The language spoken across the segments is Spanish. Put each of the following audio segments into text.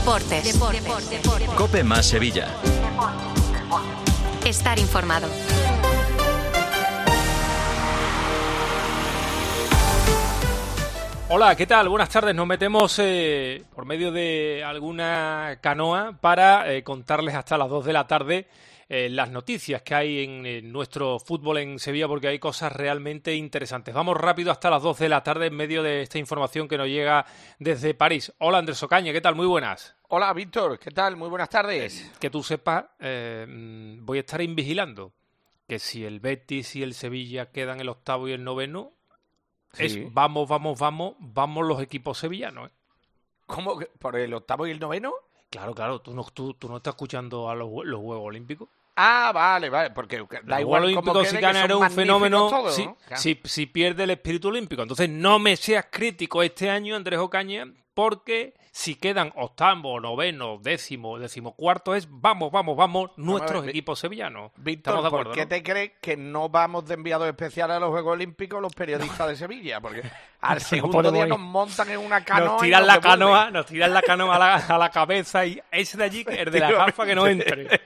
Deportes. COPE más Sevilla. Estar informado. Hola, ¿qué tal? Buenas tardes. Nos metemos por medio de alguna canoa para contarles hasta las 2 de la tarde las noticias que hay en nuestro fútbol en Sevilla, porque hay cosas realmente interesantes. Vamos rápido hasta las 2 de la tarde en medio de esta información que nos llega desde París. Hola, Andrés Ocaña, ¿qué tal? Muy buenas. Hola, Víctor, ¿qué tal? Muy buenas tardes. Que tú sepas, voy a estar vigilando que si el Betis y el Sevilla quedan el octavo y el noveno, sí. Es vamos los equipos sevillanos. ¿Cómo? ¿Por el octavo y el noveno? Claro, tú no estás escuchando a los Juegos Olímpicos. Ah, vale, porque da igual los cómo Olímpicos quede, si que ganan son un fenómeno, todos, si, ¿no? Claro. si pierde el espíritu olímpico. Entonces no me seas crítico este año, Andrés Ocaña, porque si quedan octavo, noveno, decimocuarto es vamos nuestros equipos sevillanos. Víctor, ¿Estamos de acuerdo, ¿por qué no? te crees que no vamos de enviados especiales a los Juegos Olímpicos los periodistas de Sevilla? Porque al segundo día nos montan en una canoa. Nos tiran la canoa a la cabeza y ese de allí, el de la gafa, que no entre.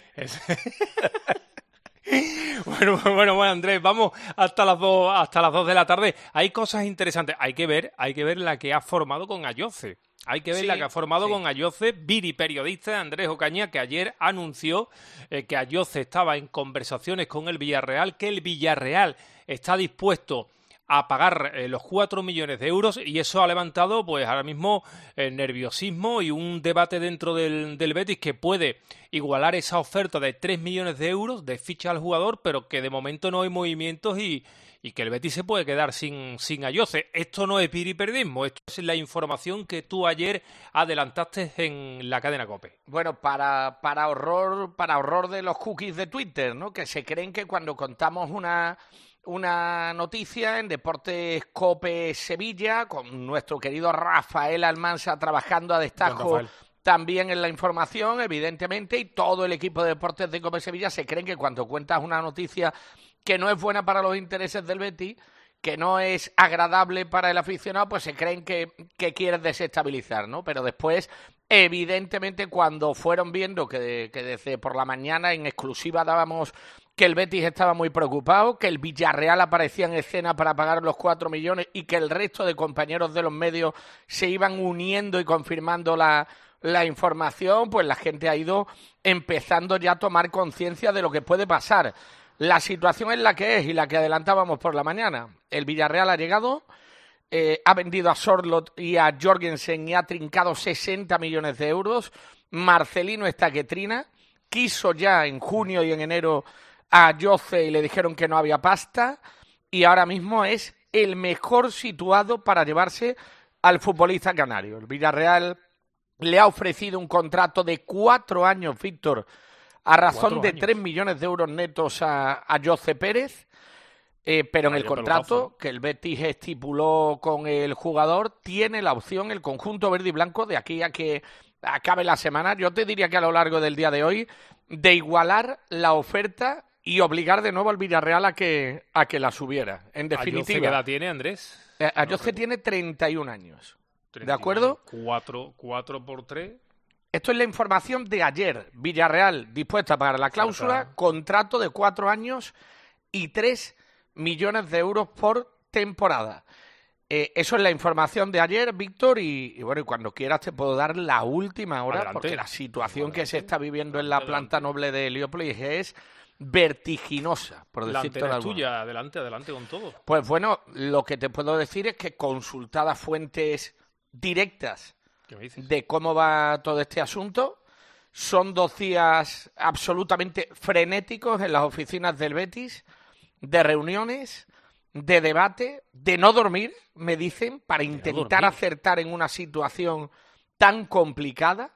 Bueno, Andrés, vamos hasta las 2 de la tarde. Hay cosas interesantes. Hay que ver la que ha formado con Ayoce. La que ha formado con Ayoce, Viri, periodista de Andrés Ocaña, que ayer anunció que Ayoce estaba en conversaciones con el Villarreal, que el Villarreal está dispuesto a pagar los 4 millones de euros, y eso ha levantado pues ahora mismo nerviosismo y un debate dentro del Betis que puede igualar esa oferta de 3 millones de euros de ficha al jugador, pero que de momento no hay movimientos y que el Betis se puede quedar sin Ayoce. Esto no es piriperdismo, esto es la información que tú ayer adelantaste en la cadena COPE. Bueno, para horror de los cookies de Twitter, ¿no? Que se creen que cuando contamos una noticia en Deportes COPE Sevilla, con nuestro querido Rafael Almansa trabajando a destajo también en la información, evidentemente, y todo el equipo de Deportes de COPE Sevilla se creen que cuando cuentas una noticia que no es buena para los intereses del Betis, que no es agradable para el aficionado, pues se creen que quieres desestabilizar, ¿no? Pero después, evidentemente, cuando fueron viendo que desde por la mañana en exclusiva dábamos que el Betis estaba muy preocupado, que el Villarreal aparecía en escena para pagar los 4 millones y que el resto de compañeros de los medios se iban uniendo y confirmando la información, pues la gente ha ido empezando ya a tomar conciencia de lo que puede pasar. La situación es la que es y la que adelantábamos por la mañana. El Villarreal ha llegado, ha vendido a Sorloth y a Jorgensen y ha trincado 60 millones de euros. Marcelino está que trina. Quiso ya en junio y en enero a Ayoce y le dijeron que no había pasta. Y ahora mismo es el mejor situado para llevarse al futbolista canario. El Villarreal le ha ofrecido un contrato de 4 años, Víctor, a razón de 3 millones de euros netos a Ayoce Pérez, pero en el contrato que el Betis estipuló con el jugador tiene la opción el conjunto verde y blanco de aquí a que acabe la semana, yo te diría que a lo largo del día de hoy, de igualar la oferta y obligar de nuevo al Villarreal a que la subiera. En definitiva. ¿Ayoce qué edad tiene, Andrés? Ayoce tiene 31 años. ¿De acuerdo? 4 por 3... Esto es la información de ayer. Villarreal dispuesta a pagar la cláusula, contrato de 4 años y 3 millones de euros por temporada. Eso es la información de ayer, Víctor, y bueno, y cuando quieras te puedo dar la última hora, adelante, porque la situación que se está viviendo en la planta noble de Heliópolis es vertiginosa, por decirte algo. Tuya, adelante con todo. Pues bueno, lo que te puedo decir es que consultadas fuentes directas de cómo va todo este asunto, son 2 días absolutamente frenéticos en las oficinas del Betis, de reuniones, de debate, de no dormir, me dicen, para intentar acertar en una situación tan complicada.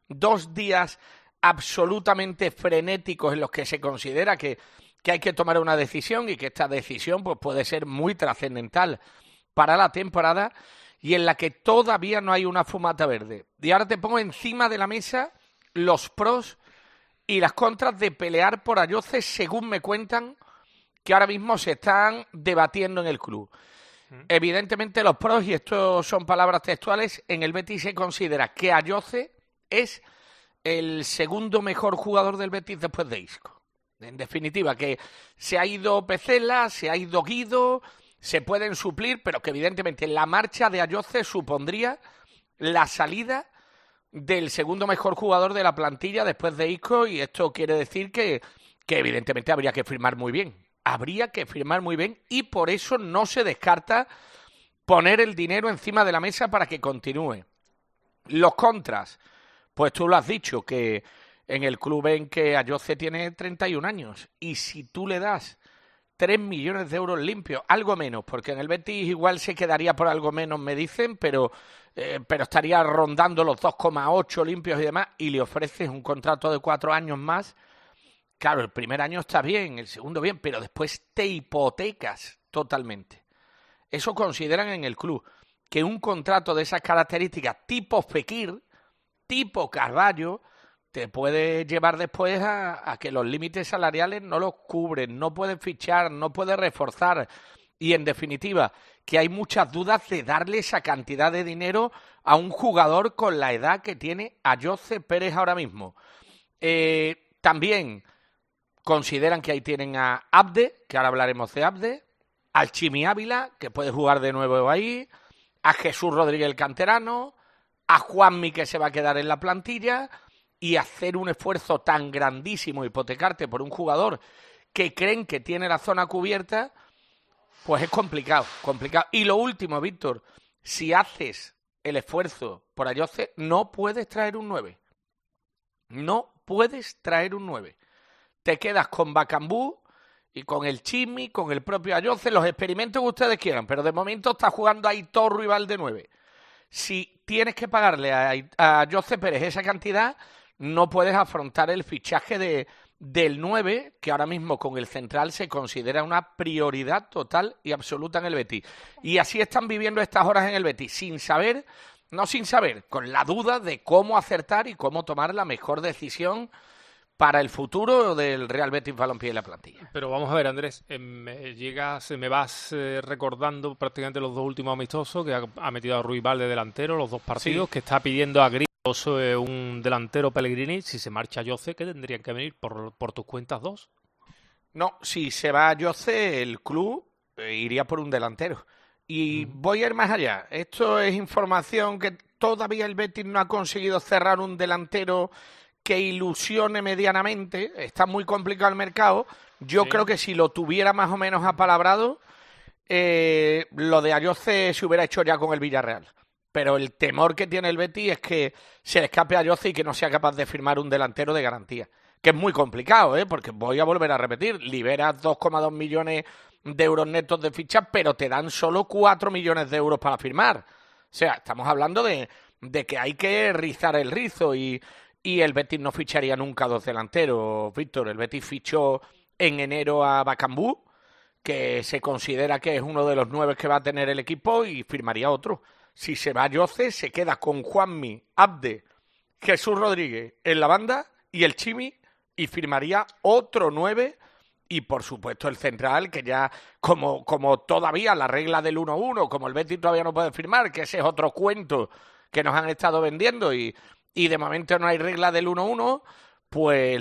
2 días absolutamente frenéticos en los que se considera que hay que tomar una decisión y que esta decisión pues puede ser muy trascendental para la temporada, y en la que todavía no hay una fumata verde. Y ahora te pongo encima de la mesa los pros y las contras de pelear por Ayoce, según me cuentan, que ahora mismo se están debatiendo en el club. Evidentemente los pros, y esto son palabras textuales, en el Betis se considera que Ayoce es el segundo mejor jugador del Betis después de Isco. En definitiva, que se ha ido Pecela, se ha ido Guido, se pueden suplir, pero que evidentemente la marcha de Ayoce supondría la salida del segundo mejor jugador de la plantilla después de Isco, y esto quiere decir que evidentemente habría que firmar muy bien. Habría que firmar muy bien, y por eso no se descarta poner el dinero encima de la mesa para que continúe. Los contras, pues tú lo has dicho, que en el club ven que Ayoce tiene 31 años, y si tú le das 3 millones de euros limpios, algo menos, porque en el Betis igual se quedaría por algo menos, me dicen, pero estaría rondando los 2,8 limpios y demás, y le ofreces un contrato de 4 años más. Claro, el primer año está bien, el segundo bien, pero después te hipotecas totalmente. Eso consideran en el club, que un contrato de esas características tipo Fekir, tipo Carvalho, te puede llevar después a que los límites salariales no los cubren, no puedes fichar, no puedes reforzar, y en definitiva que hay muchas dudas de darle esa cantidad de dinero a un jugador con la edad que tiene Ayoce Pérez ahora mismo. También consideran que ahí tienen a Abde, que ahora hablaremos de Abde, al Chimi Ávila, que puede jugar de nuevo ahí, a Jesús Rodríguez el canterano, a Juanmi, que se va a quedar en la plantilla, y hacer un esfuerzo tan grandísimo, hipotecarte por un jugador que creen que tiene la zona cubierta, pues es complicado. Y lo último, Víctor, si haces el esfuerzo por Ayoce, no puedes traer un 9. No puedes traer un 9. Te quedas con Bakambu y con el Chimi, con el propio Ayoce, los experimentos que ustedes quieran, pero de momento está jugando ahí Aitor Rival de 9. Si tienes que pagarle a Ayoce Pérez esa cantidad, no puedes afrontar el fichaje del 9, que ahora mismo con el central se considera una prioridad total y absoluta en el Betis. Y así están viviendo estas horas en el Betis, con la duda de cómo acertar y cómo tomar la mejor decisión para el futuro del Real Betis Balompié y la plantilla. Pero vamos a ver, Andrés, me vas recordando prácticamente los dos últimos amistosos, que ha metido a Ruibal de delantero, los dos partidos, sí, que está pidiendo a Gritos un delantero Pellegrini. Si se marcha Ayoce, ¿qué tendrían que venir por tus cuentas dos? No, si se va Ayoce, el club iría por un delantero. Y voy a ir más allá. Esto es información que todavía el Betis no ha conseguido cerrar un delantero que ilusione medianamente. Está muy complicado el mercado. Yo creo que si lo tuviera más o menos apalabrado, lo de Ayoce se hubiera hecho ya con el Villarreal. Pero el temor que tiene el Betis es que se le escape a Ayoce y que no sea capaz de firmar un delantero de garantía. Que es muy complicado, porque voy a volver a repetir, liberas 2,2 millones de euros netos de fichas, pero te dan solo 4 millones de euros para firmar. O sea, estamos hablando de que hay que rizar el rizo, y el Betis no ficharía nunca dos delanteros, Víctor. El Betis fichó en enero a Bakambu, que se considera que es uno de los 9 que va a tener el equipo, y firmaría otro. Si se va Ayoce, se queda con Juanmi, Abde, Jesús Rodríguez en la banda y el Chimi, y firmaría otro 9, y por supuesto el central, que ya como todavía la regla del 1-1, como el Betis todavía no puede firmar, que ese es otro cuento que nos han estado vendiendo, y de momento no hay regla del 1-1, pues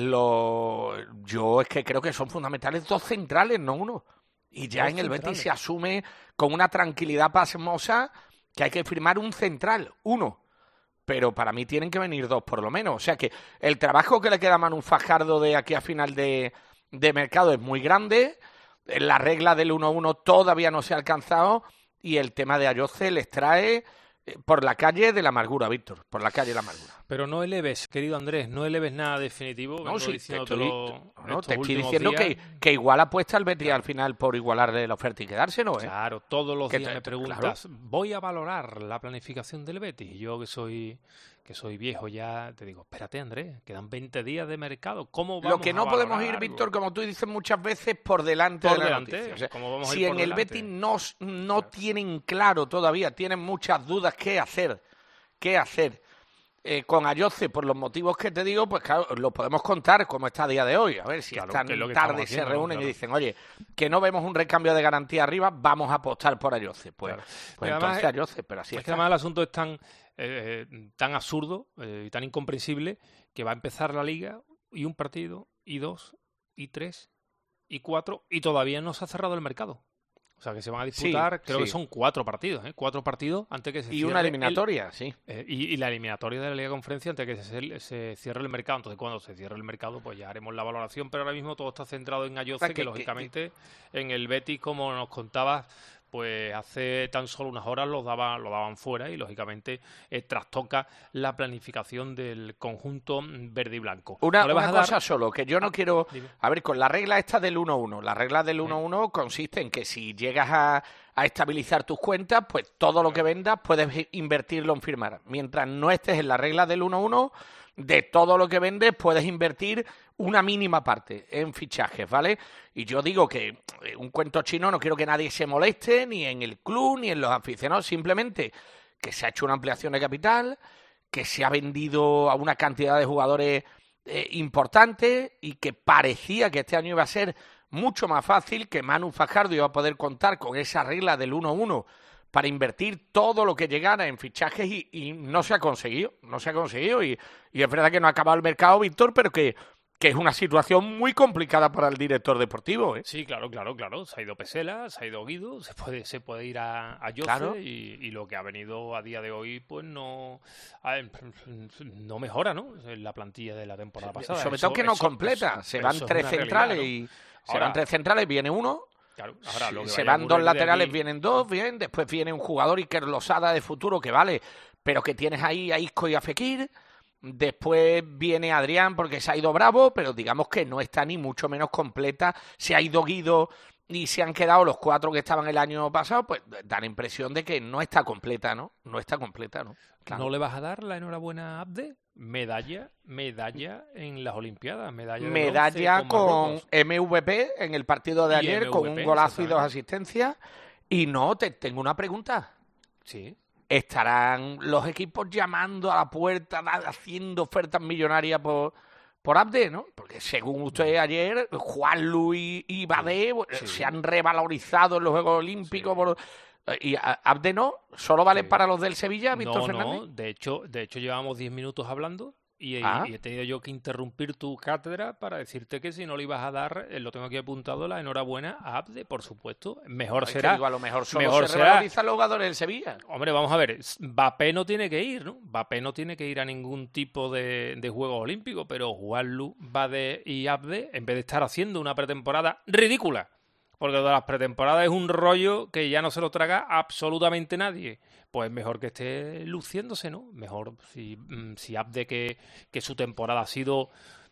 yo es que creo que son fundamentales 2 centrales, no 1. Y ya en el Betis se asume con una tranquilidad pasmosa que hay que firmar un central, 1. Pero para mí tienen que venir 2 por lo menos. O sea que el trabajo que le queda a Manu Fajardo de aquí a final de mercado es muy grande. La regla del 1-1 todavía no se ha alcanzado, y el tema de Ayoce les trae por la calle de la amargura, Víctor, por la calle de la amargura. Pero no eleves, querido Andrés, no eleves nada definitivo. No, sí, te estoy diciendo que igual apuesta el Betis al final por igualarle la oferta y quedárselo, Claro, todos los días me preguntas, voy a valorar la planificación del Betis. Y yo que soy viejo ya, te digo, espérate, Andrés, quedan 20 días de mercado. ¿Cómo vamos a Lo que no podemos ir, Víctor, como tú dices muchas veces, por delante de la noticia. O sea, si en el Betis no tienen claro todavía, tienen muchas dudas qué hacer. Con Ayoce, por los motivos que te digo, pues claro, lo podemos contar como está a día de hoy. A ver si esta tarde se reúnen y dicen, oye, que no vemos un recambio de garantía arriba, vamos a apostar por Ayoce. Pues además, entonces Ayoce, pero así es que además el asunto es tan tan absurdo y tan incomprensible que va a empezar la Liga y un partido, y 2, y 3, y 4, y todavía no se ha cerrado el mercado. O sea, que se van a disputar, creo que son 4 partidos, 4 partidos antes que se cierre. Y una eliminatoria, y la eliminatoria de la Liga de Conferencia antes que se cierre el mercado. Entonces, cuando se cierre el mercado, pues ya haremos la valoración. Pero ahora mismo todo está centrado en Ayoce, que lógicamente en el Betis, como nos contabas, pues hace tan solo unas horas lo daban fuera y lógicamente trastoca la planificación del conjunto verde y blanco. Una cosa solo, que yo no quiero... Dime. A ver, con la regla esta del 1-1, la regla del 1-1 consiste en que si llegas a estabilizar tus cuentas, pues todo lo que vendas puedes invertirlo en firmar. Mientras no estés en la regla del 1-1, de todo lo que vendes puedes invertir una mínima parte en fichajes, ¿vale? Y yo digo que un cuento chino no quiero que nadie se moleste, ni en el club, ni en los aficionados, simplemente que se ha hecho una ampliación de capital, que se ha vendido a una cantidad de jugadores importante y que parecía que este año iba a ser mucho más fácil, que Manu Fajardo iba a poder contar con esa regla del 1-1 para invertir todo lo que llegara en fichajes y no se ha conseguido, y es verdad que no ha acabado el mercado, Víctor, pero que es una situación muy complicada para el director deportivo, ¿eh? Sí, claro. Se ha ido Pesela, se ha ido Guido, se puede ir a Jose, claro. y lo que ha venido a día de hoy, pues no mejora, ¿no? La plantilla de la temporada pasada. Sobre todo que no completa. Se van 3 centrales, ¿no? Y se van 3 centrales, viene uno. Claro, ahora lo que se van 2 laterales, vienen 2, bien. Después viene un jugador Iker Losada de futuro que vale, pero que tienes ahí a Isco y a Fekir. Después viene Adrián porque se ha ido Bravo, pero digamos que no está ni mucho menos completa. Se ha ido Guido y se han quedado los 4 que estaban el año pasado, pues da la impresión de que no está completa, ¿no? No está completa, ¿no? Claro. ¿No le vas a dar la enhorabuena a Abde? Medalla en las Olimpiadas. Medalla con MVP en el partido de ayer, con un golazo y 2 asistencias. Y no, tengo una pregunta. Sí. ¿Estarán los equipos llamando a la puerta, haciendo ofertas millonarias por Abde, no? Porque según usted ayer, Juanlu y Badé se han revalorizado en los Juegos Olímpicos. Y Abde no, solo vale para los del Sevilla, Víctor Fernández. No, de hecho llevamos 10 minutos hablando y he tenido yo que interrumpir tu cátedra para decirte que si no le ibas a dar, lo tengo aquí apuntado, la enhorabuena a Abde, por supuesto. Mejor será. Que digo, a lo mejor solo se revalorizan los jugadores del Sevilla. Hombre, vamos a ver, Mbappé no tiene que ir, ¿no? Mbappé no tiene que ir a ningún tipo de Juegos Olímpicos, pero Juanlu, Badé y Abde, en vez de estar haciendo una pretemporada ridícula, porque de las pretemporadas es un rollo que ya no se lo traga absolutamente nadie, pues mejor que esté luciéndose, ¿no? Mejor si Abde, que su temporada ha sido,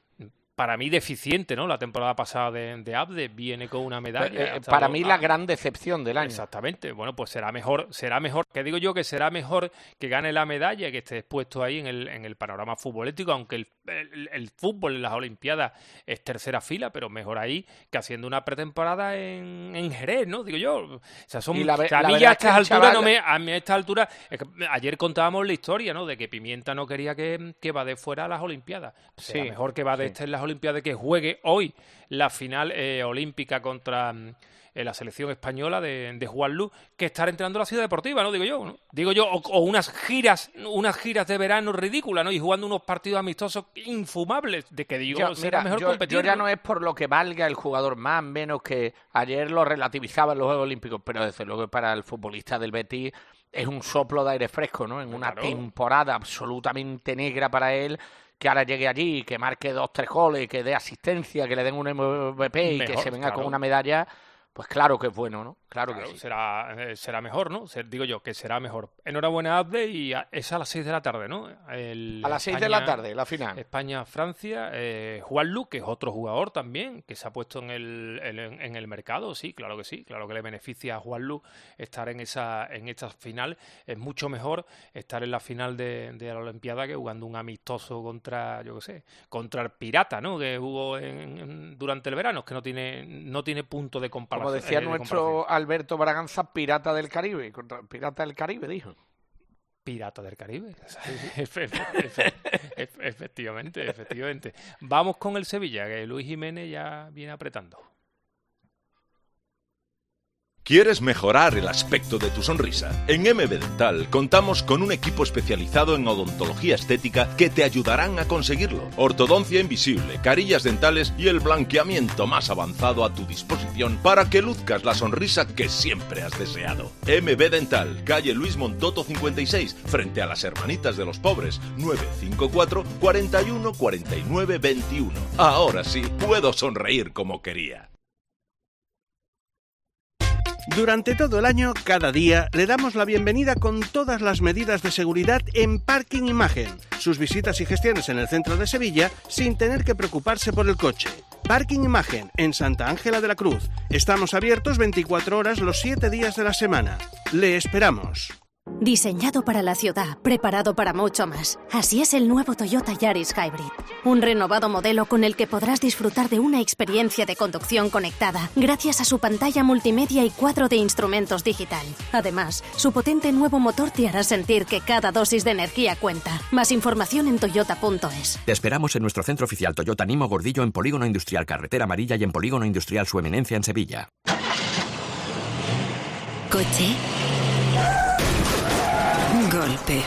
para mí, deficiente, ¿no? La temporada pasada de Abde viene con una medalla. Para mí la gran decepción del año. Exactamente. Bueno, pues será mejor. ¿Qué digo yo? Que será mejor que gane la medalla y que esté expuesto ahí en el panorama futbolístico, aunque el fútbol en las Olimpiadas es tercera fila, pero mejor ahí que haciendo una pretemporada en Jerez, ¿no? Digo yo. O sea, a mí ya a estas alturas a mí a estas alturas, ayer contábamos la historia, ¿no? De que Pimienta no quería que Badé fuera a las Olimpiadas. Será mejor que Badé esté en las Olimpiadas, que juegue hoy la final olímpica contra la selección española de Juanlu, que estar entrenando a la Ciudad Deportiva, ¿no? Digo yo, o unas giras de verano ridículas, ¿no? Y jugando unos partidos amistosos infumables, de que será mejor competir. Yo ya no es por lo que valga el jugador más, menos, que ayer lo relativizaba en los Juegos Olímpicos, pero desde luego para el futbolista del Betis es un soplo de aire fresco, ¿no? En una temporada absolutamente negra para él, que ahora llegue allí, que marque 2-3 goles, que dé asistencia, que le den un MVP y que se venga con una medalla, pues claro que es bueno, ¿no? Claro que sí. Será mejor, ¿no? Digo yo, que será mejor. Enhorabuena, Abde, y es a las 6 de la tarde, ¿no? A las 6 de la tarde, la final. España-Francia. Juanlu, que es otro jugador también, que se ha puesto en el mercado, sí, claro que sí. Claro que le beneficia a Juanlu estar en esta final. Es mucho mejor estar en la final de la Olimpiada que jugando un amistoso contra el Pirata, ¿no? Que jugó durante el verano, que no tiene punto de comparación. Como decía nuestro Alberto Braganza, pirata del Caribe, contra el pirata del Caribe, dijo. Pirata del Caribe. Efectivamente. Vamos con el Sevilla, que Luis Jiménez ya viene apretando. ¿Quieres mejorar el aspecto de tu sonrisa? En MB Dental contamos con un equipo especializado en odontología estética que te ayudarán a conseguirlo. Ortodoncia invisible, carillas dentales y el blanqueamiento más avanzado a tu disposición para que luzcas la sonrisa que siempre has deseado. MB Dental, calle Luis Montoto 56, frente a las Hermanitas de los Pobres, 954 41 49 21. Ahora sí, puedo sonreír como quería. Durante todo el año, cada día, le damos la bienvenida con todas las medidas de seguridad en Parking Imagen. Sus visitas y gestiones en el centro de Sevilla sin tener que preocuparse por el coche. Parking Imagen, en Santa Ángela de la Cruz. Estamos abiertos 24 horas los 7 días de la semana. Le esperamos. Diseñado para la ciudad, preparado para mucho más. Así es el nuevo Toyota Yaris Hybrid. Un renovado modelo con el que podrás disfrutar de una experiencia de conducción conectada gracias a su pantalla multimedia y cuadro de instrumentos digital. Además, su potente nuevo motor te hará sentir que cada dosis de energía cuenta. Más información en toyota.es. Te esperamos en nuestro centro oficial Toyota Nimo Gordillo en Polígono Industrial Carretera Amarilla y en Polígono Industrial Su Eminencia en Sevilla. Coche. Golpe.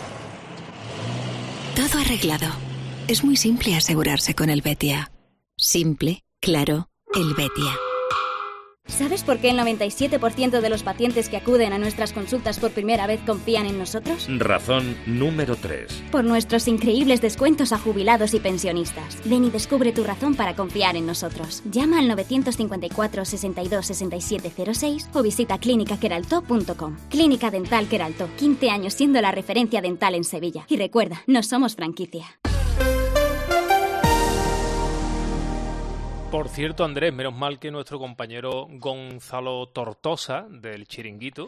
Todo arreglado. Es muy simple asegurarse con el Betia. Simple, claro, el Betia. ¿Sabes por qué el 97% de los pacientes que acuden a nuestras consultas por primera vez confían en nosotros? Razón número 3. Por nuestros increíbles descuentos a jubilados y pensionistas. Ven y descubre tu razón para confiar en nosotros. Llama al 954 62 67 06 o visita clínicaqueraltó.com. Clínica Dental Queraltó, 15 años siendo la referencia dental en Sevilla. Y recuerda, no somos franquicia. Por cierto, Andrés, menos mal que nuestro compañero Gonzalo Tortosa, del Chiringuito,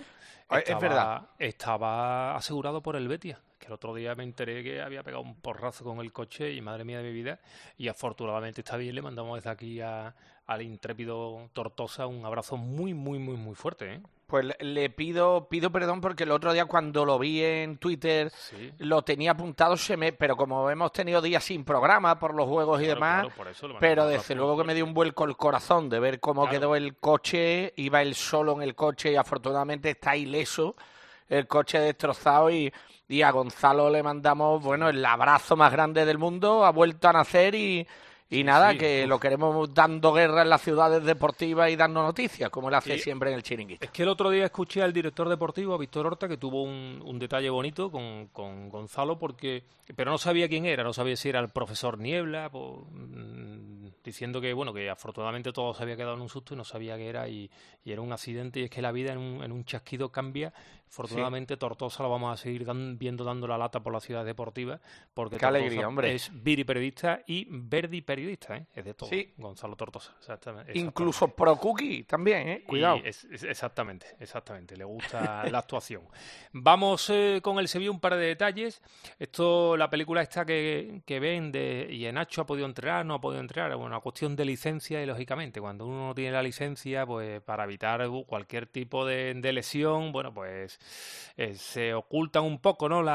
estaba asegurado por el Betia. Que el otro día me enteré que había pegado un porrazo con el coche y madre mía de mi vida. Y afortunadamente está bien, le mandamos desde aquí al intrépido Tortosa un abrazo muy, muy, muy, muy fuerte, ¿eh? Pues le pido perdón porque el otro día cuando lo vi en Twitter lo tenía apuntado, pero como hemos tenido días sin programa por los juegos y demás, pero desde luego que me dio un vuelco el corazón de ver cómo quedó el coche, iba él solo en el coche y afortunadamente está ileso, el coche destrozado y a Gonzalo le mandamos, bueno, el abrazo más grande del mundo, ha vuelto a nacer y nada, que lo queremos dando guerra en las ciudades deportivas y dando noticias, como él hace siempre en el Chiringuito. Es que el otro día escuché al director deportivo, a Víctor Horta, que tuvo un detalle bonito con Gonzalo, pero no sabía quién era, no sabía si era el profesor Niebla, diciendo que, bueno, que afortunadamente todo se había quedado en un susto y no sabía qué era, y era un accidente, y es que la vida en un chasquido cambia. Afortunadamente Tortosa lo vamos a seguir dando la lata por la ciudad deportiva, porque qué alegría, hombre. Es Viri periodista y Verdi periodista, ¿eh? Es de todo. Sí. Gonzalo Tortosa, exactamente. Incluso pro cookie también, ¿eh? Cuidado. Exactamente, le gusta la actuación. Vamos con el Sevilla, un par de detalles. La película esta que vende, y Nacho ha podido entrenar, no ha podido entrenar, es una cuestión de licencia, y lógicamente cuando uno no tiene la licencia, pues para evitar cualquier tipo de lesión, bueno, pues se ocultan un poco, ¿no?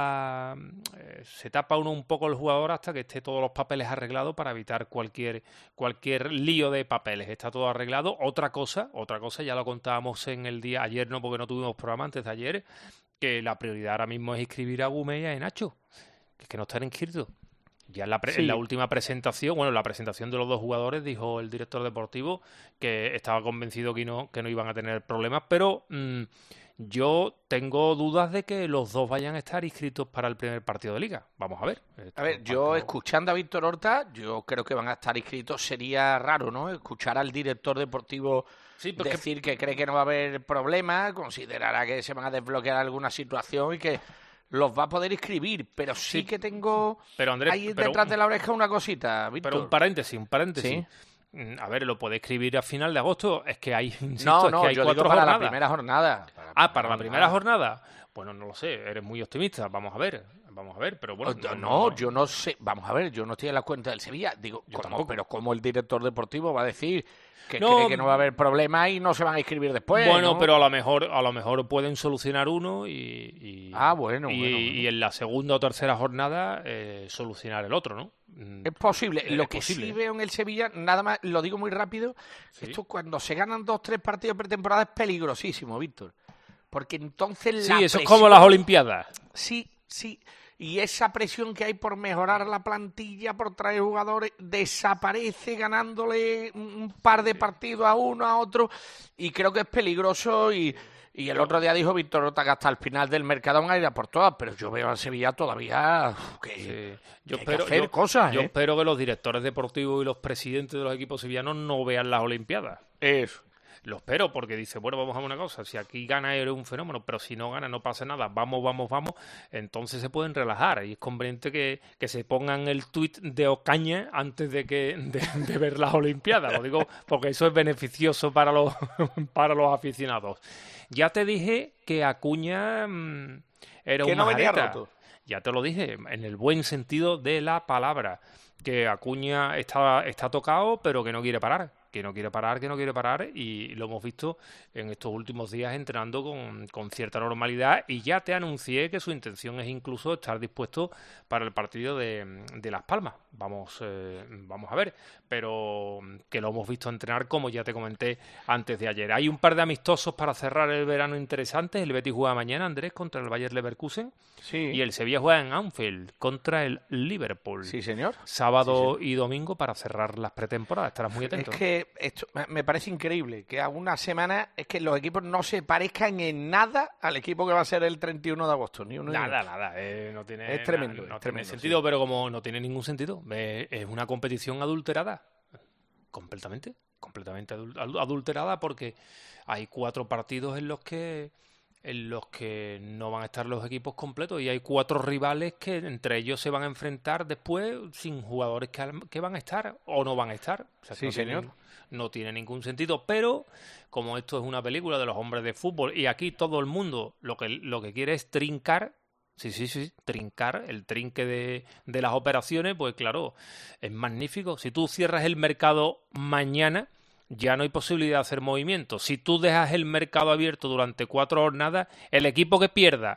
Se tapa uno un poco el jugador hasta que esté todos los papeles arreglados para evitar cualquier lío de papeles. Está todo arreglado. Otra cosa, ya lo contábamos en el día ayer, no, porque no tuvimos programa antes de ayer, que la prioridad ahora mismo es inscribir a Gume y a Nacho, que no están inscritos. Ya en la última presentación, la presentación de los dos jugadores, dijo el director deportivo que estaba convencido que no iban a tener problemas, pero yo tengo dudas de que los dos vayan a estar inscritos para el primer partido de Liga. Vamos a ver. Yo escuchando a Víctor Horta, yo creo que van a estar inscritos. Sería raro, ¿no? Escuchar al director deportivo decir que cree que no va a haber problemas, considerará que se van a desbloquear alguna situación y que los va a poder inscribir, pero sí que tengo ahí detrás de la oreja una cosita, Víctor. Pero un paréntesis. ¿Sí? A ver, lo puede escribir a final de agosto. Es que hay, insisto, es que hay 4 jornadas. Para la primera jornada. Para la primera jornada. Bueno, no lo sé, eres muy optimista. Vamos a ver. Vamos a ver, pero bueno. Yo no sé. Vamos a ver, yo no estoy en la cuenta del Sevilla. Digo, pero ¿cómo el director deportivo va a decir que cree que no va a haber problema y no se van a inscribir después? Bueno, ¿no? pero a lo mejor pueden solucionar uno y en la segunda o tercera jornada solucionar el otro, ¿no? Es posible. Lo que sí veo en el Sevilla, nada más, lo digo muy rápido, esto cuando se ganan 2-3 partidos pretemporada es peligrosísimo, Víctor. Porque entonces eso es como las Olimpiadas. Sí. Y esa presión que hay por mejorar la plantilla, por traer jugadores, desaparece ganándole un par de partidos a uno, a otro, y creo que es peligroso. Y el otro día dijo Víctor Rota que hasta el final del mercado van a ir a por todas, pero yo veo al Sevilla todavía yo espero que los directores deportivos y los presidentes de los equipos sevillanos no vean las Olimpiadas. Eso. Lo espero, porque dice, bueno, vamos a ver una cosa, si aquí gana eres un fenómeno, pero si no gana no pasa nada, vamos, entonces se pueden relajar, y es conveniente que se pongan el tuit de Ocaña antes de ver las Olimpiadas, lo digo porque eso es beneficioso para los aficionados. Ya te dije que Acuña era un majareta. Ya te lo dije, en el buen sentido de la palabra, que Acuña está tocado, pero que no quiere parar. Que no quiere parar, y lo hemos visto en estos últimos días entrenando con cierta normalidad, y ya te anuncié que su intención es incluso estar dispuesto para el partido de Las Palmas. Vamos a ver, pero que lo hemos visto entrenar, como ya te comenté antes de ayer. Hay un par de amistosos para cerrar el verano interesantes. El Betis juega mañana, Andrés, contra el Bayer Leverkusen. Sí. Y el Sevilla juega en Anfield contra el Liverpool. Sí, señor. Sábado y domingo para cerrar las pretemporadas. Estarás muy atento. Es que esto me parece increíble, que a una semana es que los equipos no se parezcan en nada al equipo que va a ser el 31 de agosto. Nada. No tiene, es tremendo. No tiene sentido, pero como no tiene ningún sentido, es una competición adulterada. Completamente adulterada, porque hay 4 partidos en los que no van a estar los equipos completos, y hay 4 rivales que entre ellos se van a enfrentar después sin jugadores que van a estar o no van a estar. O sea, sí, señor. No tiene ningún sentido, pero como esto es una película de los hombres de fútbol y aquí todo el mundo lo que quiere es trincar, trincar, el trinque de las operaciones, pues claro, es magnífico. Si tú cierras el mercado mañana, ya no hay posibilidad de hacer movimientos. Si tú dejas el mercado abierto durante 4 jornadas, el equipo que pierda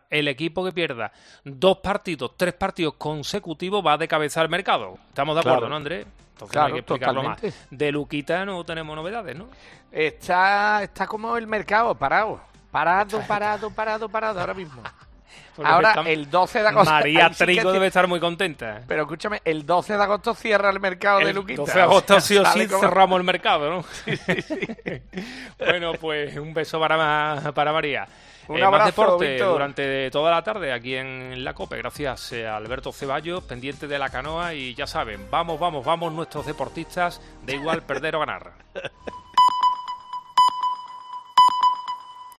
2 partidos, 3 partidos consecutivos va a decabezar el mercado. ¿Estamos de acuerdo, no, Andrés? Entonces hay que explicarlo totalmente más. De Luquita no tenemos novedades, ¿no? Está como el mercado, parado ahora mismo. Porque ahora, el 12 de agosto... María Trigo debe estar muy contenta. Pero escúchame, el 12 de agosto cierra el mercado de Luquita. El 12 de agosto sí o sí cerramos el mercado, ¿no? Sí. Bueno, pues un beso para María. Un abrazo, más deporte Víctor. Durante toda la tarde aquí en la COPE. Gracias a Alberto Ceballos, pendiente de la canoa. Y ya saben, vamos nuestros deportistas, da igual perder o ganar.